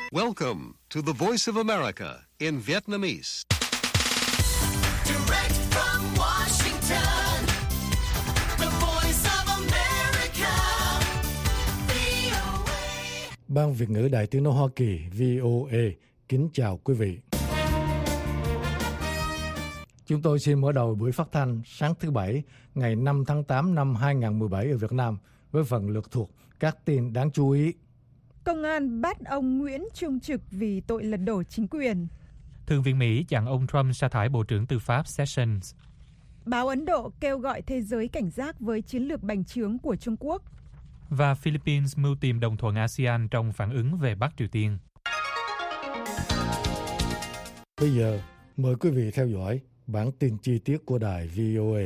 Welcome to the Voice of America in Vietnamese. Direct from Washington, the Voice of America, VOA. Ban Việt ngữ Đài Tiếng nói Hoa Kỳ VOA kính chào quý vị. Chúng tôi xin mở đầu buổi phát thanh sáng thứ Bảy ngày 5 tháng 8 năm 2017 ở Việt Nam với phần lược thuộc các tin đáng chú ý. Công an bắt ông Nguyễn Trung Trực vì tội lật đổ chính quyền. Thượng viện Mỹ chặn ông Trump sa thải Bộ trưởng Tư pháp Sessions. Báo Ấn Độ kêu gọi thế giới cảnh giác với chiến lược bành trướng của Trung Quốc. Và Philippines mưu tìm đồng thuận ASEAN trong phản ứng về Bắc Triều Tiên. Bây giờ, mời quý vị theo dõi bản tin chi tiết của đài VOA.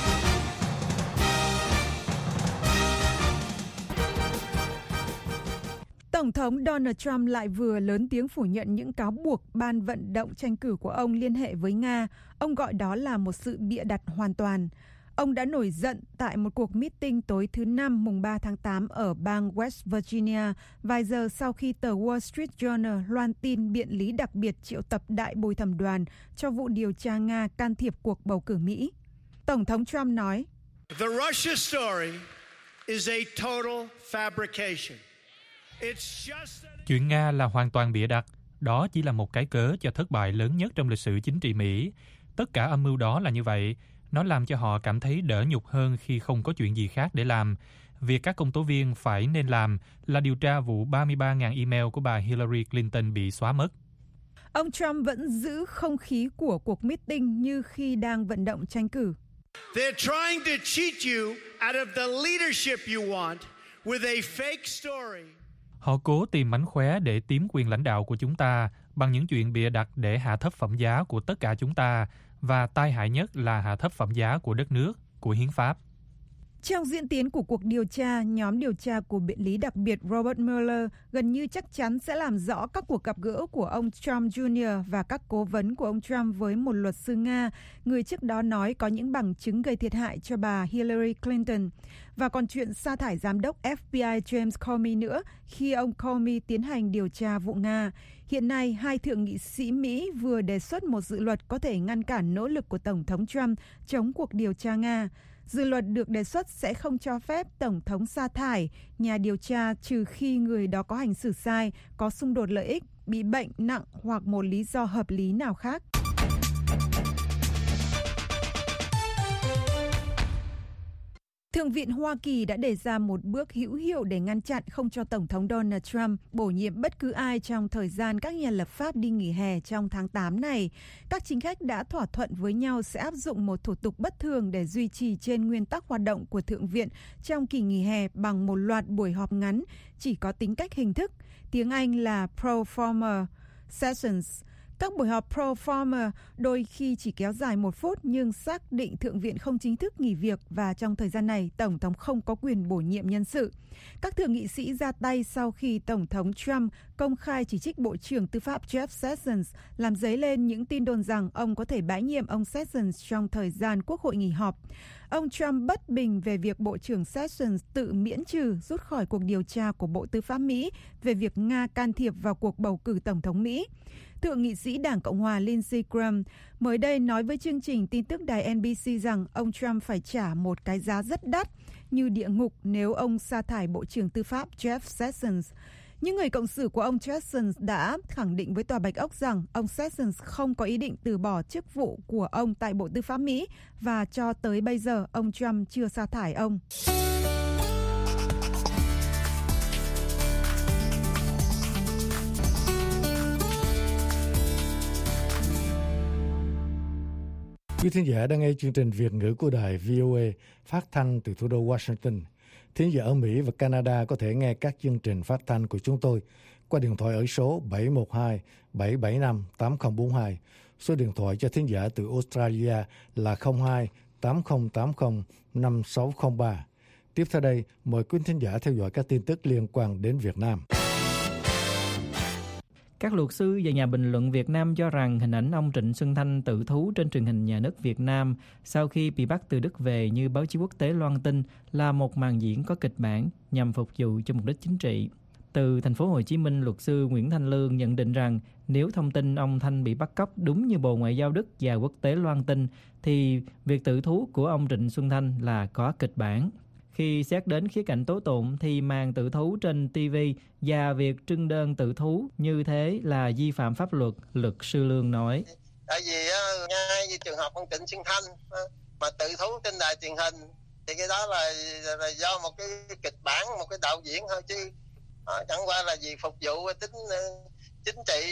Tổng thống Donald Trump lại vừa lớn tiếng phủ nhận những cáo buộc ban vận động tranh cử của ông liên hệ với Nga. Ông gọi đó là một sự bịa đặt hoàn toàn. Ông đã nổi giận tại một cuộc meeting tối thứ Năm mùng 3 tháng 8 ở bang West Virginia, vài giờ sau khi tờ Wall Street Journal loan tin biện lý đặc biệt triệu tập đại bồi thẩm đoàn cho vụ điều tra Nga can thiệp cuộc bầu cử Mỹ. Tổng thống Trump nói, The Russia story is a total fabrication. Chuyện Nga là hoàn toàn bịa đặt. Đó chỉ là một cái cớ cho thất bại lớn nhất trong lịch sử chính trị Mỹ. Tất cả âm mưu đó là như vậy. Nó làm cho họ cảm thấy đỡ nhục hơn khi không có chuyện gì khác để làm. Việc các công tố viên phải nên làm là điều tra vụ 33.000 email của bà Hillary Clinton bị xóa mất. Ông Trump vẫn giữ không khí của cuộc meeting như khi đang vận động tranh cử. They're trying to cheat you out of the leadership you want with a fake story. Họ cố tìm mánh khóe để chiếm quyền lãnh đạo của chúng ta bằng những chuyện bịa đặt để hạ thấp phẩm giá của tất cả chúng ta, và tai hại nhất là hạ thấp phẩm giá của đất nước, của hiến pháp. Trong diễn tiến của cuộc điều tra, nhóm điều tra của biện lý đặc biệt Robert Mueller gần như chắc chắn sẽ làm rõ các cuộc gặp gỡ của ông Trump Jr. và các cố vấn của ông Trump với một luật sư Nga, người trước đó nói có những bằng chứng gây thiệt hại cho bà Hillary Clinton. Và còn chuyện sa thải giám đốc FBI James Comey nữa khi ông Comey tiến hành điều tra vụ Nga. Hiện nay, hai thượng nghị sĩ Mỹ vừa đề xuất một dự luật có thể ngăn cản nỗ lực của Tổng thống Trump chống cuộc điều tra Nga. Dự luật được đề xuất sẽ không cho phép Tổng thống sa thải nhà điều tra trừ khi người đó có hành xử sai, có xung đột lợi ích, bị bệnh nặng hoặc một lý do hợp lý nào khác. Thượng viện Hoa Kỳ đã đề ra một bước hữu hiệu để ngăn chặn không cho Tổng thống Donald Trump bổ nhiệm bất cứ ai trong thời gian các nhà lập pháp đi nghỉ hè trong tháng 8 này. Các chính khách đã thỏa thuận với nhau sẽ áp dụng một thủ tục bất thường để duy trì trên nguyên tắc hoạt động của Thượng viện trong kỳ nghỉ hè bằng một loạt buổi họp ngắn chỉ có tính cách hình thức, tiếng Anh là pro forma sessions. Các buổi họp pro forma đôi khi chỉ kéo dài 1 phút nhưng xác định Thượng viện không chính thức nghỉ việc và trong thời gian này Tổng thống không có quyền bổ nhiệm nhân sự. Các thượng nghị sĩ ra tay sau khi Tổng thống Trump công khai chỉ trích Bộ trưởng Tư pháp Jeff Sessions, làm dấy lên những tin đồn rằng ông có thể bãi nhiệm ông Sessions trong thời gian Quốc hội nghỉ họp. Ông Trump bất bình về việc Bộ trưởng Sessions tự miễn trừ rút khỏi cuộc điều tra của Bộ Tư pháp Mỹ về việc Nga can thiệp vào cuộc bầu cử Tổng thống Mỹ. Thượng nghị sĩ Đảng Cộng hòa Lindsey Graham mới đây nói với chương trình tin tức đài NBC rằng ông Trump phải trả một cái giá rất đắt như địa ngục nếu ông sa thải Bộ trưởng Tư pháp Jeff Sessions. Những người cộng sự của ông Sessions đã khẳng định với Tòa Bạch Ốc rằng ông Sessions không có ý định từ bỏ chức vụ của ông tại Bộ Tư pháp Mỹ và cho tới bây giờ ông Trump chưa sa thải ông. Quý thính giả đang nghe chương trình Việt ngữ của đài VOA phát thanh từ thủ đô Washington. Thính giả ở Mỹ và Canada có thể nghe các chương trình phát thanh của chúng tôi qua điện thoại ở số 712-775-8042. Số điện thoại cho thính giả từ Australia là 02-8080-5603. Tiếp theo đây, mời quý thính giả theo dõi các tin tức liên quan đến Việt Nam. Các luật sư và nhà bình luận Việt Nam cho rằng hình ảnh ông Trịnh Xuân Thanh tự thú trên truyền hình nhà nước Việt Nam sau khi bị bắt từ Đức về như báo chí quốc tế loan tin là một màn diễn có kịch bản nhằm phục vụ cho mục đích chính trị. Từ thành phố Hồ Chí Minh, luật sư Nguyễn Thanh Lương nhận định rằng nếu thông tin ông Thanh bị bắt cóc đúng như Bộ Ngoại giao Đức và quốc tế loan tin, thì việc tự thú của ông Trịnh Xuân Thanh là có kịch bản. Khi xét đến khía cạnh tố tụng thì màn tự thú trên TV và việc trưng đơn tự thú như thế là vi phạm pháp luật, luật sư Lương nói. Tại vì ngay như trường hợp ông Trịnh Xuân Thanh mà tự thú trên đài truyền hình thì cái đó là do một cái kịch bản, một cái đạo diễn thôi, chứ chẳng qua là vì phục vụ tính chính trị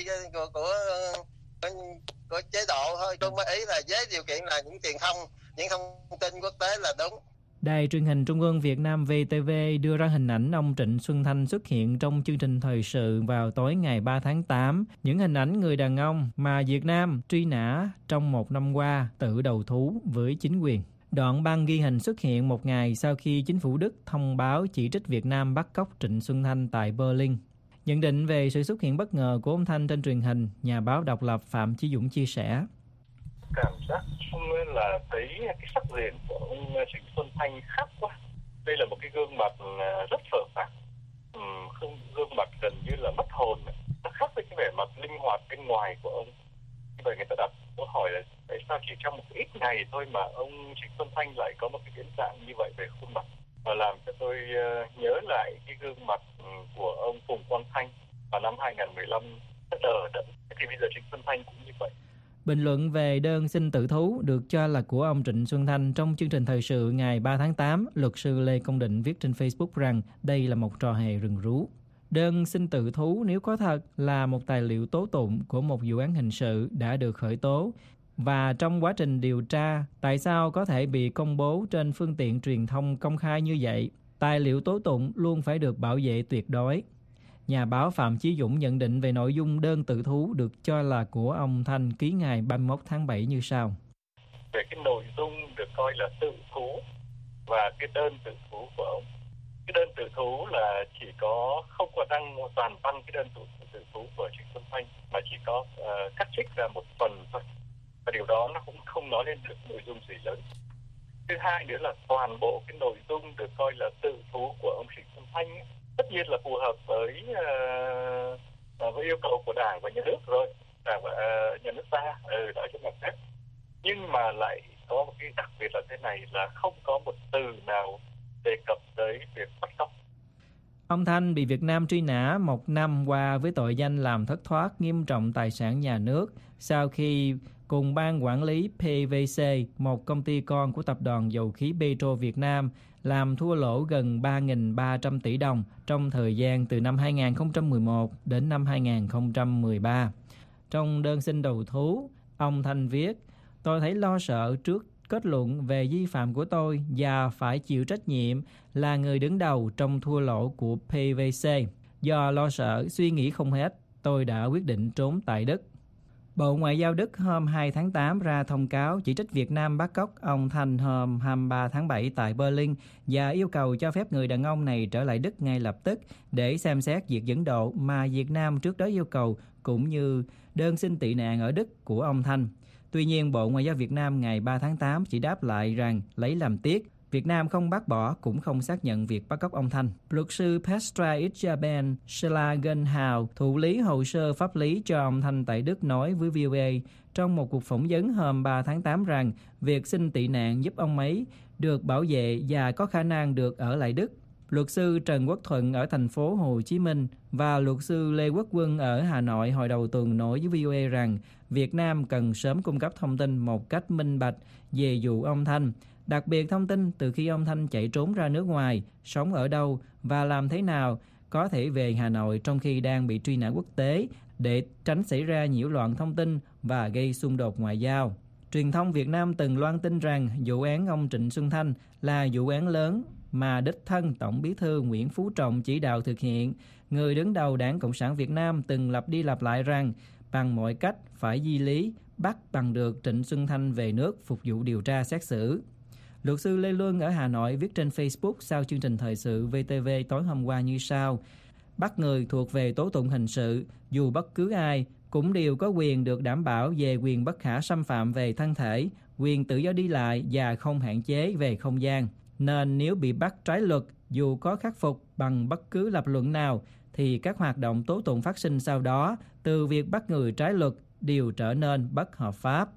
của chế độ thôi. Tôi mới ý là với điều kiện là những truyền thông, những thông tin quốc tế là đúng. Đài truyền hình Trung ương Việt Nam VTV đưa ra hình ảnh ông Trịnh Xuân Thanh xuất hiện trong chương trình thời sự vào tối ngày 3 tháng 8. Những hình ảnh người đàn ông mà Việt Nam truy nã trong một năm qua tự đầu thú với chính quyền. Đoạn băng ghi hình xuất hiện một ngày sau khi chính phủ Đức thông báo chỉ trích Việt Nam bắt cóc Trịnh Xuân Thanh tại Berlin. Nhận định về sự xuất hiện bất ngờ của ông Thanh trên truyền hình, nhà báo độc lập Phạm Chí Dũng chia sẻ. Cảm giác chung là thấy cái sắc diện của ông Trịnh Xuân Thanh khác quá. Đây là một cái gương mặt rất phờ phạc, gương mặt gần như là mất hồn. Nó khác với cái vẻ mặt linh hoạt bên ngoài của ông. Như vậy người ta đặt câu hỏi là tại sao chỉ trong một ít ngày thôi mà ông Trịnh Xuân Thanh lại có một cái biến dạng như vậy về khuôn mặt, và làm cho tôi nhớ lại cái gương mặt của ông Phùng Quang Thanh vào năm 2015 rất đờ đẫn. Thì bây giờ Trịnh Xuân Thanh cũng như vậy. Bình luận về đơn xin tự thú được cho là của ông Trịnh Xuân Thanh trong chương trình thời sự ngày 3 tháng 8, luật sư Lê Công Định viết trên Facebook rằng đây là một trò hề rừng rú. Đơn xin tự thú nếu có thật là một tài liệu tố tụng của một vụ án hình sự đã được khởi tố, và trong quá trình điều tra, tại sao có thể bị công bố trên phương tiện truyền thông công khai như vậy? Tài liệu tố tụng luôn phải được bảo vệ tuyệt đối. Nhà báo Phạm Chí Dũng nhận định về nội dung đơn tự thú được cho là của ông Thanh ký ngày 31 tháng 7 như sau. Về cái nội dung được coi là tự thú và cái đơn tự thú của ông. Cái đơn tự thú là chỉ có không có đăng toàn văn cái đơn tự thú của Trịnh Xuân Thanh, mà chỉ có cắt trích ra một phần thôi. Và điều đó nó cũng không nói lên được nội dung gì lớn. Thứ hai nữa là toàn bộ cái nội dung được coi là tự thú của ông Trịnh Xuân Thanh ấy, tất nhiên là phù hợp với yêu cầu của Đảng và Nhà nước rồi, Đảng và Nhà nước ta đó cho mặt phép. Nhưng mà lại có một cái đặc biệt là thế này, là không có một từ nào đề cập tới việc bắt cóc. Ông Thanh bị Việt Nam truy nã 1 năm qua với tội danh làm thất thoát nghiêm trọng tài sản nhà nước sau khi cùng ban quản lý PVC, một công ty con của tập đoàn dầu khí Petro Việt Nam, làm thua lỗ gần 3.300 tỷ đồng trong thời gian từ năm 2011 đến năm 2013. Trong đơn xin đầu thú, ông Thanh viết, tôi thấy lo sợ trước kết luận về vi phạm của tôi và phải chịu trách nhiệm là người đứng đầu trong thua lỗ của PVC. Do lo sợ, suy nghĩ không hết, tôi đã quyết định trốn tại Đức. Bộ Ngoại giao Đức hôm 2 tháng 8 ra thông cáo chỉ trích Việt Nam bắt cóc ông Thanh hôm 23 tháng 7 tại Berlin và yêu cầu cho phép người đàn ông này trở lại Đức ngay lập tức để xem xét việc dẫn độ mà Việt Nam trước đó yêu cầu, cũng như đơn xin tị nạn ở Đức của ông Thanh. Tuy nhiên, Bộ Ngoại giao Việt Nam ngày 3 tháng 8 chỉ đáp lại rằng lấy làm tiếc, Việt Nam không bác bỏ cũng không xác nhận việc bắt cóc ông Thanh. Luật sư Petra Isjaben Schlagenhau, thụ lý hồ sơ pháp lý cho ông Thanh tại Đức nói với VOA trong một cuộc phỏng vấn hôm 3 tháng 8 rằng việc xin tị nạn giúp ông ấy được bảo vệ và có khả năng được ở lại Đức. Luật sư Trần Quốc Thuận ở thành phố Hồ Chí Minh và luật sư Lê Quốc Quân ở Hà Nội hồi đầu tuần nói với VOA rằng Việt Nam cần sớm cung cấp thông tin một cách minh bạch về vụ ông Thanh, đặc biệt thông tin từ khi ông Thanh chạy trốn ra nước ngoài, sống ở đâu và làm thế nào có thể về Hà Nội trong khi đang bị truy nã quốc tế để tránh xảy ra nhiễu loạn thông tin và gây xung đột ngoại giao. Truyền thông Việt Nam từng loan tin rằng vụ án ông Trịnh Xuân Thanh là vụ án lớn mà đích thân Tổng Bí thư Nguyễn Phú Trọng chỉ đạo thực hiện. Người đứng đầu Đảng Cộng sản Việt Nam từng lặp đi lặp lại rằng bằng mọi cách phải di lý, bắt bằng được Trịnh Xuân Thanh về nước phục vụ điều tra xét xử. Luật sư Lê Luân ở Hà Nội viết trên Facebook sau chương trình thời sự VTV tối hôm qua như sau: bắt người thuộc về tố tụng hình sự, dù bất cứ ai, cũng đều có quyền được đảm bảo về quyền bất khả xâm phạm về thân thể, quyền tự do đi lại và không hạn chế về không gian. Nên nếu bị bắt trái luật, dù có khắc phục bằng bất cứ lập luận nào, thì các hoạt động tố tụng phát sinh sau đó, từ việc bắt người trái luật, đều trở nên bất hợp pháp.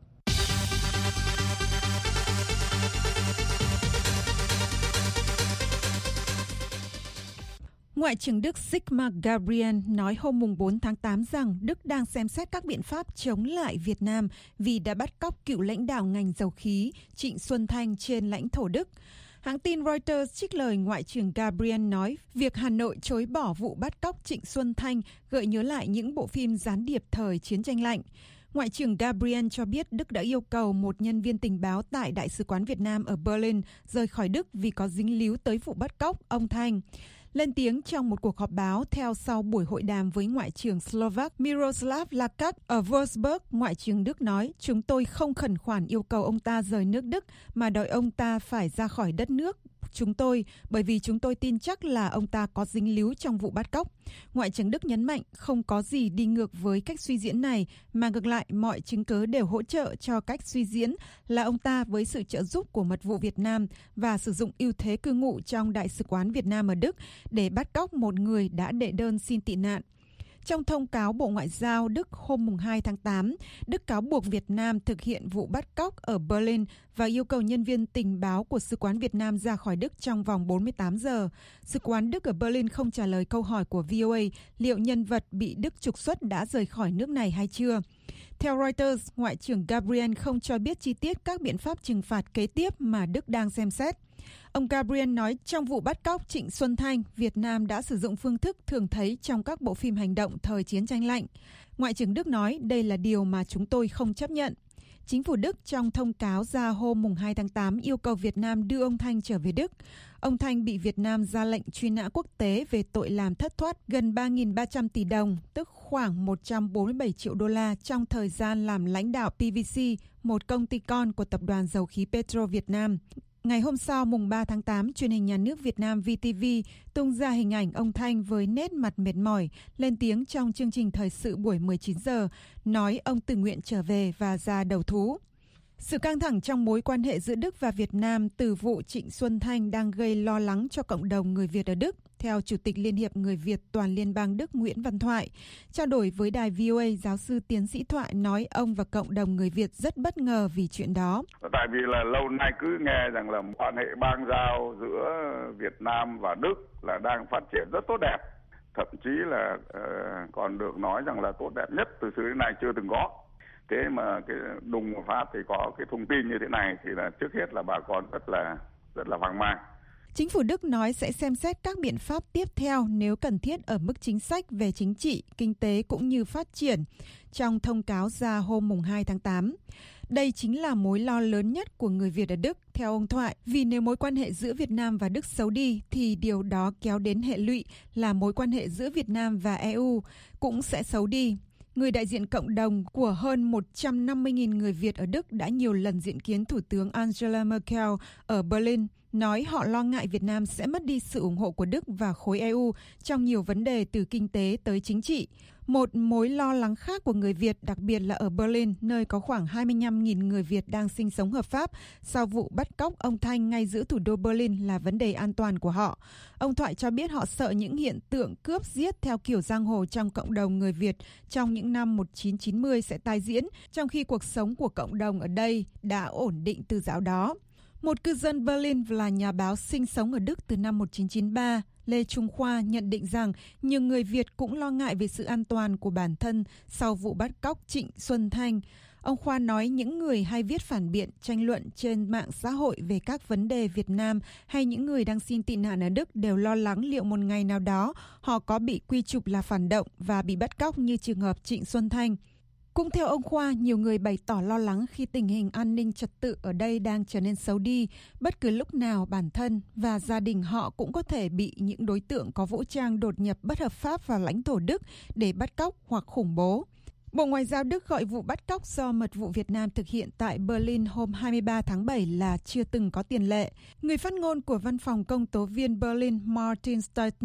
Ngoại trưởng Đức Sigmar Gabriel nói hôm 4 tháng 8 rằng Đức đang xem xét các biện pháp chống lại Việt Nam vì đã bắt cóc cựu lãnh đạo ngành dầu khí Trịnh Xuân Thanh trên lãnh thổ Đức. Hãng tin Reuters trích lời Ngoại trưởng Gabriel nói việc Hà Nội chối bỏ vụ bắt cóc Trịnh Xuân Thanh gợi nhớ lại những bộ phim gián điệp thời chiến tranh lạnh. Ngoại trưởng Gabriel cho biết Đức đã yêu cầu một nhân viên tình báo tại Đại sứ quán Việt Nam ở Berlin rời khỏi Đức vì có dính líu tới vụ bắt cóc ông Thanh. Lên tiếng trong một cuộc họp báo theo sau buổi hội đàm với Ngoại trưởng Slovak Miroslav Lajčák ở Wolfsburg, Ngoại trưởng Đức nói, chúng tôi không khẩn khoản yêu cầu ông ta rời nước Đức mà đòi ông ta phải ra khỏi đất nước chúng tôi, bởi vì chúng tôi tin chắc là ông ta có dính líu trong vụ bắt cóc. Ngoại trưởng Đức nhấn mạnh không có gì đi ngược với cách suy diễn này, mà ngược lại mọi chứng cứ đều hỗ trợ cho cách suy diễn là ông ta với sự trợ giúp của mật vụ Việt Nam và sử dụng ưu thế cư ngụ trong Đại sứ quán Việt Nam ở Đức để bắt cóc một người đã đệ đơn xin tị nạn. Trong thông cáo Bộ Ngoại giao Đức hôm 2 tháng 8, Đức cáo buộc Việt Nam thực hiện vụ bắt cóc ở Berlin và yêu cầu nhân viên tình báo của Sứ quán Việt Nam ra khỏi Đức trong vòng 48 giờ. Sứ quán Đức ở Berlin không trả lời câu hỏi của VOA liệu nhân vật bị Đức trục xuất đã rời khỏi nước này hay chưa. Theo Reuters, Ngoại trưởng Gabriel không cho biết chi tiết các biện pháp trừng phạt kế tiếp mà Đức đang xem xét. Ông Gabriel nói trong vụ bắt cóc Trịnh Xuân Thanh, Việt Nam đã sử dụng phương thức thường thấy trong các bộ phim hành động thời chiến tranh lạnh. Ngoại trưởng Đức nói đây là điều mà chúng tôi không chấp nhận. Chính phủ Đức trong thông cáo ra hôm 2 tháng 8 yêu cầu Việt Nam đưa ông Thanh trở về Đức. Ông Thanh bị Việt Nam ra lệnh truy nã quốc tế về tội làm thất thoát gần 3.300 tỷ đồng, tức khoảng 147 triệu đô la trong thời gian làm lãnh đạo PVC, một công ty con của Tập đoàn Dầu khí Petro Việt Nam. Ngày hôm sau, mùng 3 tháng 8, truyền hình nhà nước Việt Nam VTV tung ra hình ảnh ông Thanh với nét mặt mệt mỏi, lên tiếng trong chương trình thời sự buổi 19 giờ, nói ông tự nguyện trở về và ra đầu thú. Sự căng thẳng trong mối quan hệ giữa Đức và Việt Nam từ vụ Trịnh Xuân Thanh đang gây lo lắng cho cộng đồng người Việt ở Đức, theo Chủ tịch Liên hiệp Người Việt Toàn Liên bang Đức Nguyễn Văn Thoại. Trao đổi với đài VOA, giáo sư tiến sĩ Thoại nói ông và cộng đồng người Việt rất bất ngờ vì chuyện đó. Tại vì là lâu nay cứ nghe rằng là quan hệ bang giao giữa Việt Nam và Đức là đang phát triển rất tốt đẹp. Thậm chí là còn được nói rằng là tốt đẹp nhất từ xưa đến nay chưa từng có. Thế mà cái đùng một phát thì có cái thông tin như thế này thì là trước hết là bà con rất là hoang mang. Chính phủ Đức nói sẽ xem xét các biện pháp tiếp theo nếu cần thiết ở mức chính sách về chính trị, kinh tế cũng như phát triển trong thông cáo ra hôm 2 tháng 8. Đây chính là mối lo lớn nhất của người Việt ở Đức, theo ông Thoại, vì nếu mối quan hệ giữa Việt Nam và Đức xấu đi thì điều đó kéo đến hệ lụy là mối quan hệ giữa Việt Nam và EU cũng sẽ xấu đi. Người đại diện cộng đồng của hơn 150.000 người Việt ở Đức đã nhiều lần diện kiến Thủ tướng Angela Merkel ở Berlin, nói họ lo ngại Việt Nam sẽ mất đi sự ủng hộ của Đức và khối EU trong nhiều vấn đề từ kinh tế tới chính trị. Một mối lo lắng khác của người Việt, đặc biệt là ở Berlin, nơi có khoảng 25.000 người Việt đang sinh sống hợp pháp sau vụ bắt cóc ông Thanh ngay giữa thủ đô Berlin là vấn đề an toàn của họ. Ông Thoại cho biết họ sợ những hiện tượng cướp giết theo kiểu giang hồ trong cộng đồng người Việt trong những năm 1990 sẽ tái diễn, trong khi cuộc sống của cộng đồng ở đây đã ổn định từ dạo đó. Một cư dân Berlin và là nhà báo sinh sống ở Đức từ năm 1993, Lê Trung Khoa nhận định rằng nhiều người Việt cũng lo ngại về sự an toàn của bản thân sau vụ bắt cóc Trịnh Xuân Thanh. Ông Khoa nói những người hay viết phản biện, tranh luận trên mạng xã hội về các vấn đề Việt Nam hay những người đang xin tị nạn ở Đức đều lo lắng liệu một ngày nào đó họ có bị quy chụp là phản động và bị bắt cóc như trường hợp Trịnh Xuân Thanh. Cũng theo ông Khoa, nhiều người bày tỏ lo lắng khi tình hình an ninh trật tự ở đây đang trở nên xấu đi. Bất cứ lúc nào bản thân và gia đình họ cũng có thể bị những đối tượng có vũ trang đột nhập bất hợp pháp vào lãnh thổ Đức để bắt cóc hoặc khủng bố. Bộ Ngoại giao Đức gọi vụ bắt cóc do mật vụ Việt Nam thực hiện tại Berlin hôm 23 tháng 7 là chưa từng có tiền lệ. Người phát ngôn của văn phòng công tố viên Berlin Martin Steitner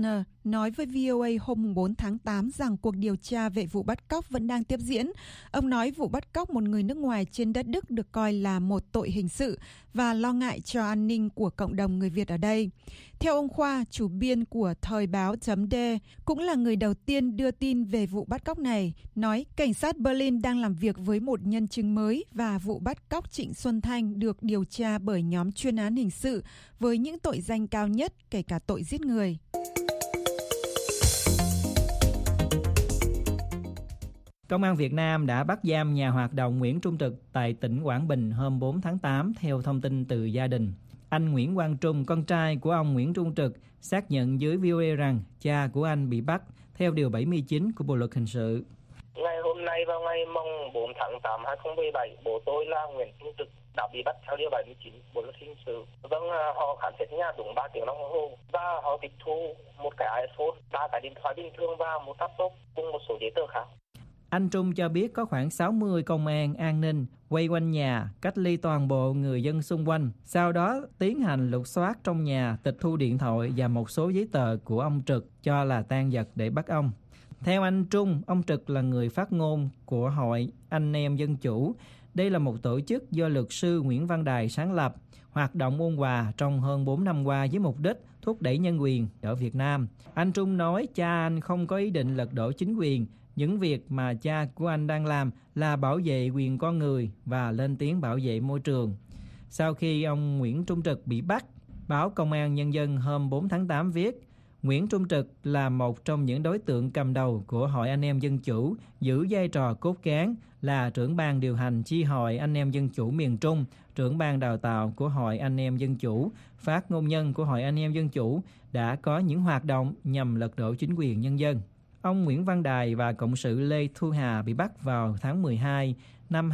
nói với VOA hôm 4 tháng 8 rằng cuộc điều tra về vụ bắt cóc vẫn đang tiếp diễn. Ông nói vụ bắt cóc một người nước ngoài trên đất Đức được coi là một tội hình sự và lo ngại cho an ninh của cộng đồng người Việt ở đây. Theo ông Khoa, chủ biên của Thời báo.d, cũng là người đầu tiên đưa tin về vụ bắt cóc này, nói cảnh sát Berlin đang làm việc với một nhân chứng mới và vụ bắt cóc Trịnh Xuân Thanh được điều tra bởi nhóm chuyên án hình sự với những tội danh cao nhất, kể cả tội giết người. Công an Việt Nam đã bắt giam nhà hoạt động Nguyễn Trung Trực tại tỉnh Quảng Bình hôm 4 tháng 8 theo thông tin từ gia đình. Anh Nguyễn Quang Trung, con trai của ông Nguyễn Trung Trực, xác nhận với VOA rằng cha của anh bị bắt theo Điều 79 của Bộ Luật Hình sự. Ngày hôm nay vào ngày mùng 4 tháng 8 2017, bố tôi là Nguyễn Trung Trực đã bị bắt theo Điều 79 Bộ Luật Hình sự. Vâng, họ khám xét nhà đúng 3 tiếng đồng hồ và họ tịch thu một cái iPhone, 3 cái điện thoại bình thường và một laptop cùng một số giấy tờ khác. Anh Trung cho biết có khoảng 60 công an an ninh quay quanh nhà, cách ly toàn bộ người dân xung quanh. Sau đó tiến hành lục soát trong nhà, tịch thu điện thoại và một số giấy tờ của ông Trực cho là tang vật để bắt ông. Theo anh Trung, ông Trực là người phát ngôn của Hội Anh em Dân Chủ. Đây là một tổ chức do luật sư Nguyễn Văn Đài sáng lập, hoạt động ôn hòa trong hơn 4 năm qua với mục đích thúc đẩy nhân quyền ở Việt Nam. Anh Trung nói cha anh không có ý định lật đổ chính quyền. Những việc mà cha của anh đang làm là bảo vệ quyền con người và lên tiếng bảo vệ môi trường. Sau khi ông Nguyễn Trung Trực bị bắt, báo Công an Nhân dân hôm 4 tháng 8 viết, Nguyễn Trung Trực là một trong những đối tượng cầm đầu của Hội Anh em Dân Chủ, giữ vai trò cốt cán là trưởng ban điều hành chi hội Anh em Dân Chủ miền Trung, trưởng ban đào tạo của Hội Anh em Dân Chủ, phát ngôn nhân của Hội Anh em Dân Chủ đã có những hoạt động nhằm lật đổ chính quyền nhân dân. Ông Nguyễn Văn Đài và cộng sự Lê Thu Hà bị bắt vào tháng 12 năm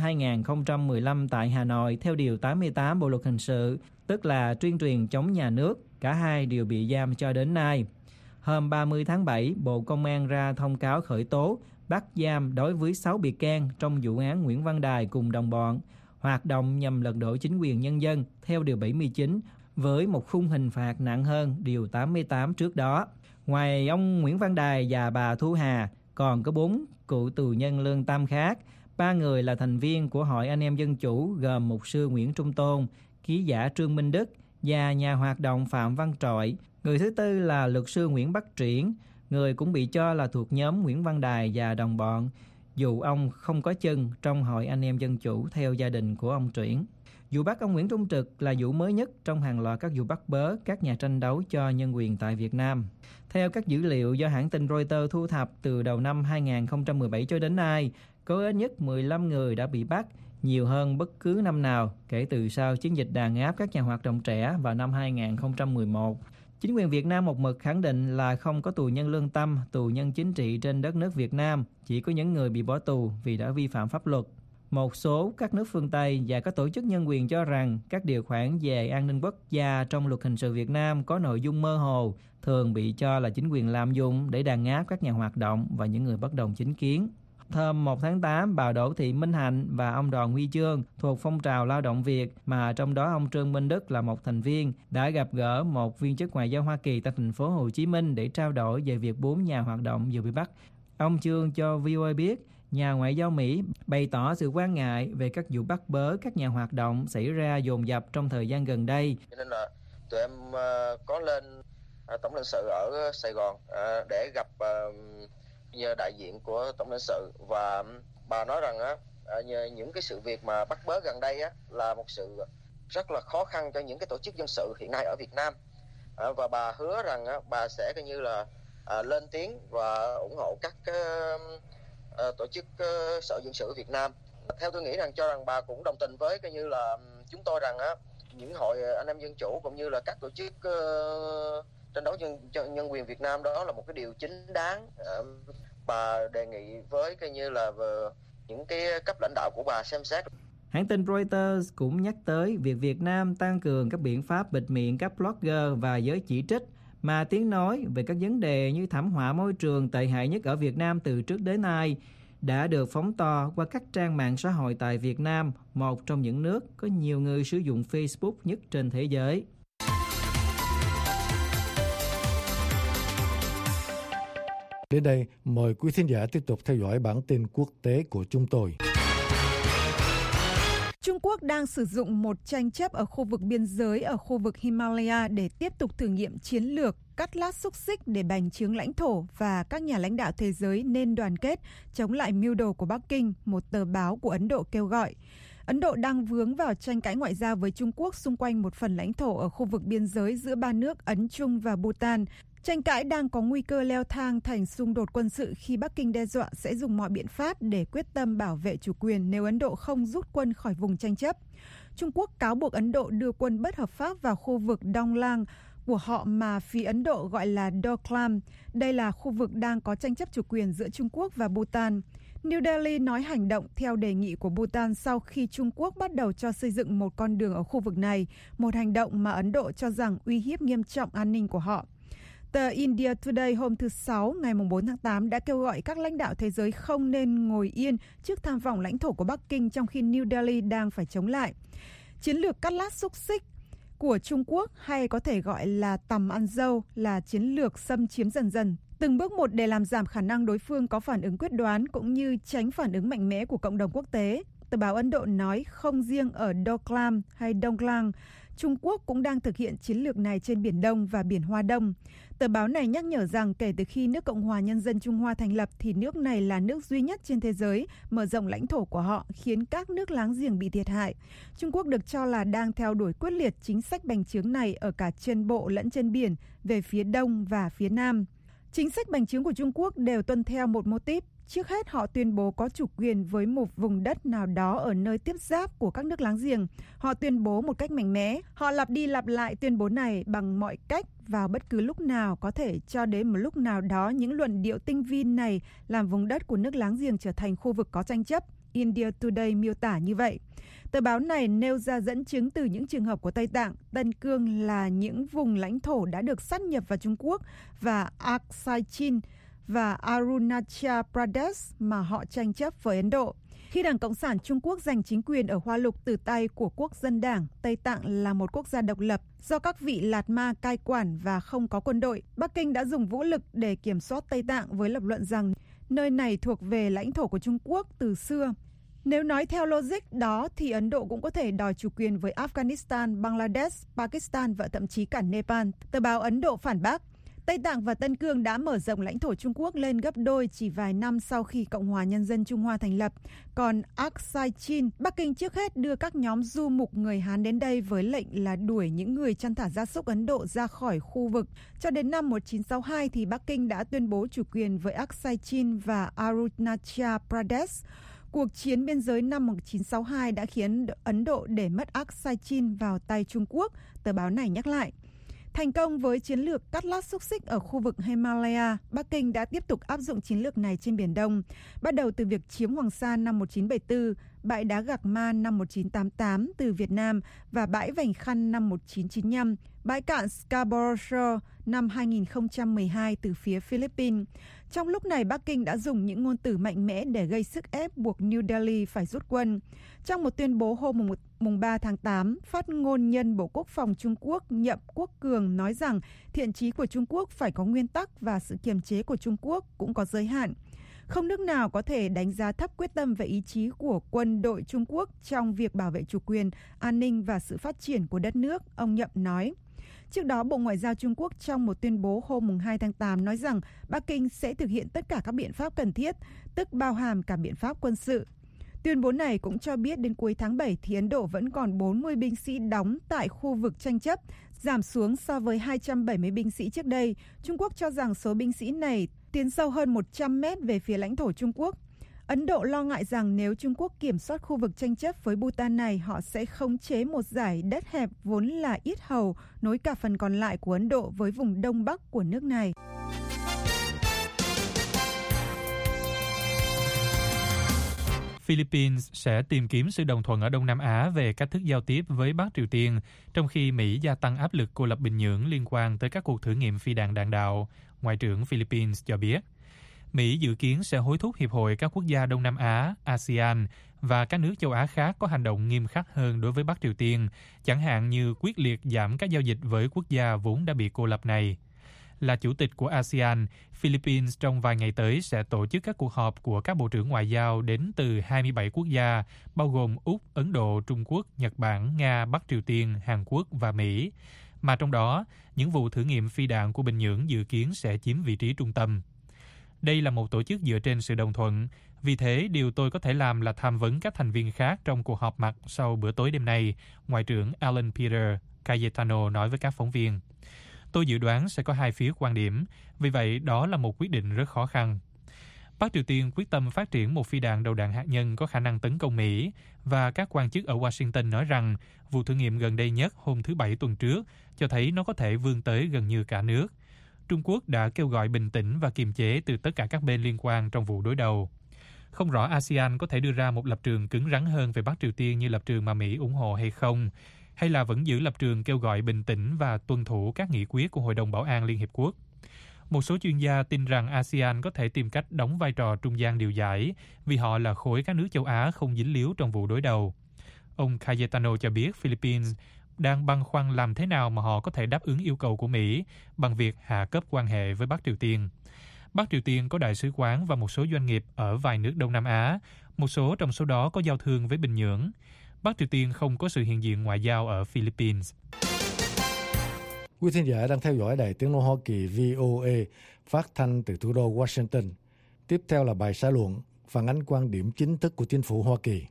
2015 tại Hà Nội theo Điều 88 Bộ Luật Hình sự, tức là tuyên truyền chống nhà nước. Cả hai đều bị giam cho đến nay. Hôm 30 tháng 7, Bộ Công an ra thông cáo khởi tố, bắt giam đối với 6 bị can trong vụ án Nguyễn Văn Đài cùng đồng bọn, hoạt động nhằm lật đổ chính quyền nhân dân theo Điều 79 với một khung hình phạt nặng hơn Điều 88 trước đó. Ngoài ông Nguyễn Văn Đài và bà Thu Hà, còn có 4 cựu tù nhân lương tâm khác. 3 người là thành viên của Hội Anh em Dân Chủ gồm mục sư Nguyễn Trung Tôn, ký giả Trương Minh Đức và nhà hoạt động Phạm Văn Trọi. Người thứ tư là luật sư Nguyễn Bắc Triển, người cũng bị cho là thuộc nhóm Nguyễn Văn Đài và đồng bọn, dù ông không có chân trong Hội Anh em Dân Chủ theo gia đình của ông Triển. Vụ bắt ông Nguyễn Trung Trực là vụ mới nhất trong hàng loạt các vụ bắt bớ các nhà tranh đấu cho nhân quyền tại Việt Nam. Theo các dữ liệu do hãng tin Reuters thu thập từ đầu năm 2017 cho đến nay, có ít nhất 15 người đã bị bắt, nhiều hơn bất cứ năm nào kể từ sau chiến dịch đàn áp các nhà hoạt động trẻ vào năm 2011. Chính quyền Việt Nam một mực khẳng định là không có tù nhân lương tâm, tù nhân chính trị trên đất nước Việt Nam, chỉ có những người bị bỏ tù vì đã vi phạm pháp luật. Một số các nước phương Tây và các tổ chức nhân quyền cho rằng các điều khoản về an ninh quốc gia trong luật hình sự Việt Nam có nội dung mơ hồ, thường bị cho là chính quyền lạm dụng để đàn áp các nhà hoạt động và những người bất đồng chính kiến. Hôm 1 tháng 8, bà Đỗ Thị Minh Hạnh và ông Đoàn Huy Chương thuộc phong trào lao động Việt, mà trong đó ông Trương Minh Đức là một thành viên, đã gặp gỡ một viên chức ngoại giao Hoa Kỳ tại thành phố Hồ Chí Minh để trao đổi về việc 4 nhà hoạt động vừa bị bắt. Ông Chương cho VOA biết, nhà ngoại giao Mỹ bày tỏ sự quan ngại về các vụ bắt bớ các nhà hoạt động xảy ra dồn dập trong thời gian gần đây. Cho nên là tụi em có lên tổng lãnh sự ở Sài Gòn để gặp đại diện của tổng lãnh sự, và bà nói rằng những cái sự việc mà bắt bớ gần đây là một sự rất là khó khăn cho những cái tổ chức dân sự hiện nay ở Việt Nam, và bà hứa rằng bà sẽ coi như là lên tiếng và ủng hộ các tổ chức sở dân sự Việt Nam. Theo tôi nghĩ rằng cho rằng bà cũng đồng tình với coi như là chúng tôi rằng những hội anh em dân chủ cũng như là các tổ chức tranh đấu nhân quyền Việt Nam đó là một cái điều chính đáng. Bà đề nghị với coi như là những cái cấp lãnh đạo của bà xem xét. Hãng tin Reuters cũng nhắc tới việc Việt Nam tăng cường các biện pháp bịt miệng các blogger và giới chỉ trích mà tiếng nói về các vấn đề như thảm họa môi trường tệ hại nhất ở Việt Nam từ trước đến nay đã được phóng to qua các trang mạng xã hội tại Việt Nam, một trong những nước có nhiều người sử dụng Facebook nhất trên thế giới. Đến đây, mời quý thính giả tiếp tục theo dõi bản tin quốc tế của chúng tôi. Trung Quốc đang sử dụng một tranh chấp ở khu vực biên giới ở khu vực Himalaya để tiếp tục thử nghiệm chiến lược cắt lát xúc xích để bành trướng lãnh thổ, và các nhà lãnh đạo thế giới nên đoàn kết chống lại mưu đồ của Bắc Kinh, một tờ báo của Ấn Độ kêu gọi. Ấn Độ đang vướng vào tranh cãi ngoại giao với Trung Quốc xung quanh một phần lãnh thổ ở khu vực biên giới giữa ba nước Ấn Trung và Bhutan. Tranh cãi đang có nguy cơ leo thang thành xung đột quân sự khi Bắc Kinh đe dọa sẽ dùng mọi biện pháp để quyết tâm bảo vệ chủ quyền nếu Ấn Độ không rút quân khỏi vùng tranh chấp. Trung Quốc cáo buộc Ấn Độ đưa quân bất hợp pháp vào khu vực Đông Lang của họ mà phía Ấn Độ gọi là Doklam. Đây là khu vực đang có tranh chấp chủ quyền giữa Trung Quốc và Bhutan. New Delhi nói hành động theo đề nghị của Bhutan sau khi Trung Quốc bắt đầu cho xây dựng một con đường ở khu vực này, một hành động mà Ấn Độ cho rằng uy hiếp nghiêm trọng an ninh của họ. Tờ India Today hôm thứ Sáu, ngày 4 tháng 8 đã kêu gọi các lãnh đạo thế giới không nên ngồi yên trước tham vọng lãnh thổ của Bắc Kinh trong khi New Delhi đang phải chống lại. Chiến lược cắt lát xúc xích của Trung Quốc, hay có thể gọi là tằm ăn dâu, là chiến lược xâm chiếm dần dần, từng bước một để làm giảm khả năng đối phương có phản ứng quyết đoán cũng như tránh phản ứng mạnh mẽ của cộng đồng quốc tế. Tờ báo Ấn Độ nói không riêng ở Doklam hay Donglang, Trung Quốc cũng đang thực hiện chiến lược này trên Biển Đông và Biển Hoa Đông. Tờ báo này nhắc nhở rằng kể từ khi nước Cộng hòa Nhân dân Trung Hoa thành lập thì nước này là nước duy nhất trên thế giới mở rộng lãnh thổ của họ, khiến các nước láng giềng bị thiệt hại. Trung Quốc được cho là đang theo đuổi quyết liệt chính sách bành trướng này ở cả trên bộ lẫn trên biển, về phía Đông và phía Nam. Chính sách bành trướng của Trung Quốc đều tuân theo một mô típ. Trước hết, họ tuyên bố có chủ quyền với một vùng đất nào đó ở nơi tiếp giáp của các nước láng giềng. Họ tuyên bố một cách mạnh mẽ. Họ lặp đi lặp lại tuyên bố này bằng mọi cách vào bất cứ lúc nào có thể, cho đến một lúc nào đó những luận điệu tinh vi này làm vùng đất của nước láng giềng trở thành khu vực có tranh chấp. India Today miêu tả như vậy. Tờ báo này nêu ra dẫn chứng từ những trường hợp của Tây Tạng, Tân Cương là những vùng lãnh thổ đã được sát nhập vào Trung Quốc, và Aksai Chin và Arunachal Pradesh mà họ tranh chấp với Ấn Độ. Khi Đảng Cộng sản Trung Quốc giành chính quyền ở Hoa Lục từ tay của Quốc dân Đảng, Tây Tạng là một quốc gia độc lập do các vị Lạt Ma cai quản và không có quân đội. Bắc Kinh đã dùng vũ lực để kiểm soát Tây Tạng với lập luận rằng nơi này thuộc về lãnh thổ của Trung Quốc từ xưa. Nếu nói theo logic đó thì Ấn Độ cũng có thể đòi chủ quyền với Afghanistan, Bangladesh, Pakistan và thậm chí cả Nepal. Tờ báo Ấn Độ phản bác. Tây Tạng và Tân Cương đã mở rộng lãnh thổ Trung Quốc lên gấp đôi chỉ vài năm sau khi Cộng hòa Nhân dân Trung Hoa thành lập. Còn Aksai Chin, Bắc Kinh trước hết đưa các nhóm du mục người Hán đến đây với lệnh là đuổi những người chăn thả gia súc Ấn Độ ra khỏi khu vực. Cho đến năm 1962 thì Bắc Kinh đã tuyên bố chủ quyền với Aksai Chin và Arunachal Pradesh. Cuộc chiến biên giới năm 1962 đã khiến Ấn Độ để mất Aksai Chin vào tay Trung Quốc, tờ báo này nhắc lại. Thành công với chiến lược cắt lát xúc xích ở khu vực Himalaya, Bắc Kinh đã tiếp tục áp dụng chiến lược này trên Biển Đông, bắt đầu từ việc chiếm Hoàng Sa năm 1974, bãi đá Gạc Ma năm 1988 từ Việt Nam và bãi Vành Khăn năm 1995, bãi cạn Scarborough Shoal năm 2012 từ phía Philippines. Trong lúc này, Bắc Kinh đã dùng những ngôn từ mạnh mẽ để gây sức ép buộc New Delhi phải rút quân. Trong một tuyên bố hôm mùng 3 tháng 8, phát ngôn nhân Bộ Quốc phòng Trung Quốc Nhậm Quốc Cường nói rằng thiện chí của Trung Quốc phải có nguyên tắc và sự kiềm chế của Trung Quốc cũng có giới hạn. Không nước nào có thể đánh giá thấp quyết tâm và ý chí của quân đội Trung Quốc trong việc bảo vệ chủ quyền, an ninh và sự phát triển của đất nước, ông Nhậm nói. Trước đó, Bộ Ngoại giao Trung Quốc trong một tuyên bố hôm 2 tháng 8 nói rằng Bắc Kinh sẽ thực hiện tất cả các biện pháp cần thiết, tức bao hàm cả biện pháp quân sự. Tuyên bố này cũng cho biết đến cuối tháng 7 thì Ấn Độ vẫn còn 40 binh sĩ đóng tại khu vực tranh chấp, giảm xuống so với 270 binh sĩ trước đây. Trung Quốc cho rằng số binh sĩ này tiến sâu hơn 100 mét về phía lãnh thổ Trung Quốc. Ấn Độ lo ngại rằng nếu Trung Quốc kiểm soát khu vực tranh chấp với Bhutan này, họ sẽ khống chế một dải đất hẹp vốn là yết hầu nối cả phần còn lại của Ấn Độ với vùng đông bắc của nước này. Philippines sẽ tìm kiếm sự đồng thuận ở Đông Nam Á về cách thức giao tiếp với Bắc Triều Tiên, trong khi Mỹ gia tăng áp lực cô lập Bình Nhưỡng liên quan tới các cuộc thử nghiệm phi đạn đạn đạo, Ngoại trưởng Philippines cho biết. Mỹ dự kiến sẽ hối thúc Hiệp hội các quốc gia Đông Nam Á, ASEAN và các nước châu Á khác có hành động nghiêm khắc hơn đối với Bắc Triều Tiên, chẳng hạn như quyết liệt giảm các giao dịch với quốc gia vốn đã bị cô lập này. là chủ tịch của ASEAN, Philippines trong vài ngày tới sẽ tổ chức các cuộc họp của các bộ trưởng ngoại giao đến từ 27 quốc gia, bao gồm Úc, Ấn Độ, Trung Quốc, Nhật Bản, Nga, Bắc Triều Tiên, Hàn Quốc và Mỹ. Mà trong đó, những vụ thử nghiệm phi đạn của Bình Nhưỡng dự kiến sẽ chiếm vị trí trung tâm. Đây là một tổ chức dựa trên sự đồng thuận. Vì thế, điều tôi có thể làm là tham vấn các thành viên khác trong cuộc họp mặt sau bữa tối đêm nay, Ngoại trưởng Alan Peter Cayetano nói với các phóng viên. Tôi dự đoán sẽ có hai phía quan điểm, vì vậy đó là một quyết định rất khó khăn. Bắc Triều Tiên quyết tâm phát triển một phi đạn đầu đạn hạt nhân có khả năng tấn công Mỹ, và các quan chức ở Washington nói rằng vụ thử nghiệm gần đây nhất hôm thứ Bảy tuần trước cho thấy nó có thể vươn tới gần như cả nước. Trung Quốc đã kêu gọi bình tĩnh và kiềm chế từ tất cả các bên liên quan trong vụ đối đầu. Không rõ ASEAN có thể đưa ra một lập trường cứng rắn hơn về Bắc Triều Tiên như lập trường mà Mỹ ủng hộ hay không, hay là vẫn giữ lập trường kêu gọi bình tĩnh và tuân thủ các nghị quyết của Hội đồng Bảo an Liên Hiệp Quốc. Một số chuyên gia tin rằng ASEAN có thể tìm cách đóng vai trò trung gian điều giải vì họ là khối các nước châu Á không dính líu trong vụ đối đầu. Ông Cayetano cho biết Philippines đang băn khoăn làm thế nào mà họ có thể đáp ứng yêu cầu của Mỹ bằng việc hạ cấp quan hệ với Bắc Triều Tiên. Bắc Triều Tiên có đại sứ quán và một số doanh nghiệp ở vài nước Đông Nam Á, một số trong số đó có giao thương với Bình Nhưỡng. Bắc Triều Tiên không có sự hiện diện ngoại giao ở Philippines. Quý thính giả đang theo dõi Đài Tiếng nói Hoa Kỳ VOA phát thanh từ thủ đô Washington. Tiếp theo là bài xã luận phản ánh quan điểm chính thức của chính phủ Hoa Kỳ.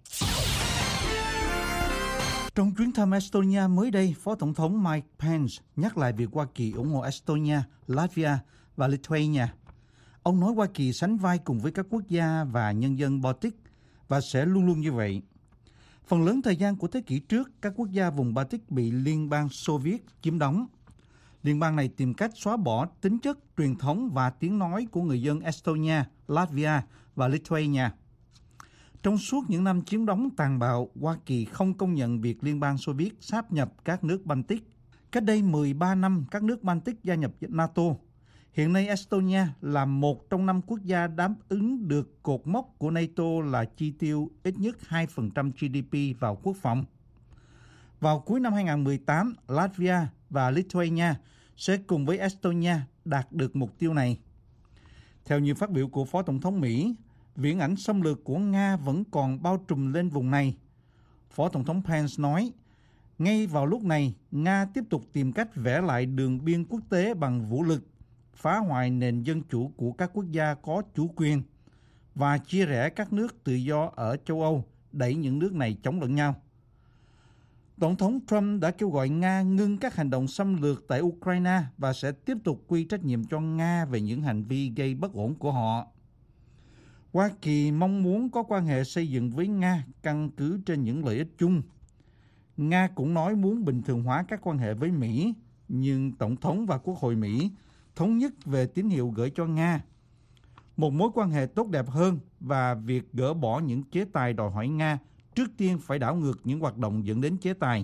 Trong chuyến thăm Estonia mới đây, Phó Tổng thống Mike Pence nhắc lại việc Hoa Kỳ ủng hộ Estonia, Latvia và Lithuania. Ông nói Hoa Kỳ sánh vai cùng với các quốc gia và nhân dân Baltic và sẽ luôn luôn như vậy. Phần lớn thời gian của thế kỷ trước, các quốc gia vùng Baltic bị Liên bang Xô Viết chiếm đóng. Liên bang này tìm cách xóa bỏ tính chất, truyền thống và tiếng nói của người dân Estonia, Latvia và Lithuania. Trong suốt những năm chiếm đóng tàn bạo, Hoa Kỳ không công nhận việc Liên bang Xô Viết sáp nhập các nước Baltic. Cách đây 13 năm, các nước Baltic gia nhập NATO. Hiện nay Estonia là một trong 5 quốc gia đáp ứng được cột mốc của NATO là chi tiêu ít nhất 2% GDP vào quốc phòng. Vào cuối năm 2018, Latvia và Lithuania sẽ cùng với Estonia đạt được mục tiêu này. Theo như phát biểu của Phó Tổng thống Mỹ, viễn ảnh xâm lược của Nga vẫn còn bao trùm lên vùng này. Phó Tổng thống Pence nói, ngay vào lúc này, Nga tiếp tục tìm cách vẽ lại đường biên quốc tế bằng vũ lực, phá hoại nền dân chủ của các quốc gia có chủ quyền và chia rẽ các nước tự do ở châu Âu, đẩy những nước này chống lẫn nhau. Tổng thống Trump đã kêu gọi Nga ngưng các hành động xâm lược tại Ukraine và sẽ tiếp tục quy trách nhiệm cho Nga về những hành vi gây bất ổn của họ. Hoa Kỳ mong muốn có quan hệ xây dựng với Nga căn cứ trên những lợi ích chung. Nga cũng nói muốn bình thường hóa các quan hệ với Mỹ, nhưng Tổng thống và Quốc hội Mỹ thống nhất về tín hiệu gửi cho Nga một mối quan hệ tốt đẹp hơn và việc gỡ bỏ những chế tài đòi hỏi Nga trước tiên phải đảo ngược những hoạt động dẫn đến chế tài.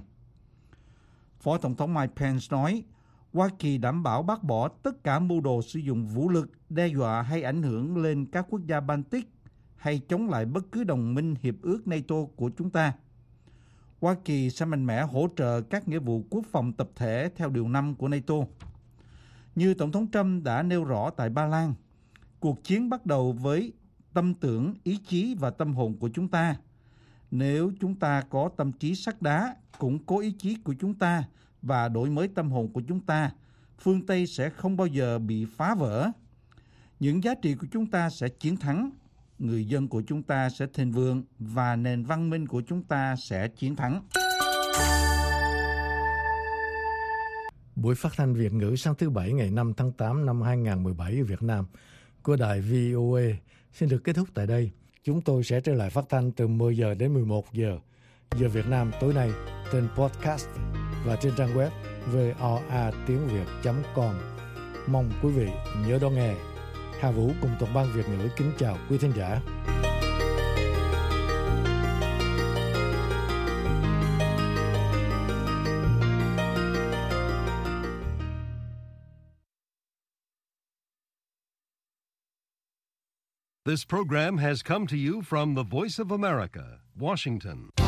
Phó Tổng thống Mike Pence nói, Hoa Kỳ đảm bảo bác bỏ tất cả mưu đồ sử dụng vũ lực, đe dọa hay ảnh hưởng lên các quốc gia Baltic hay chống lại bất cứ đồng minh hiệp ước NATO của chúng ta. Hoa Kỳ sẽ mạnh mẽ hỗ trợ các nghĩa vụ quốc phòng tập thể theo điều 5 của NATO. Như Tổng thống Trump đã nêu rõ tại Ba Lan, cuộc chiến bắt đầu với tâm tưởng, ý chí và tâm hồn của chúng ta. Nếu chúng ta có tâm trí sắt đá, củng cố ý chí của chúng ta và đổi mới tâm hồn của chúng ta, phương Tây sẽ không bao giờ bị phá vỡ. Những giá trị của chúng ta sẽ chiến thắng, người dân của chúng ta sẽ thịnh vượng và nền văn minh của chúng ta sẽ chiến thắng. Buổi phát thanh Việt ngữ sáng thứ Bảy ngày 5 tháng 8 năm 2017 ở Việt Nam của đài VOA xin được kết thúc tại đây. Chúng tôi sẽ trở lại phát thanh từ 10 giờ đến 11 giờ giờ Việt Nam tối nay trên podcast và trên trang web voatiengviet.com. Mong quý vị nhớ đón nghe. Hà Vũ cùng toàn ban Việt ngữ kính chào quý thính giả. This program has come to you from the Voice of America, Washington.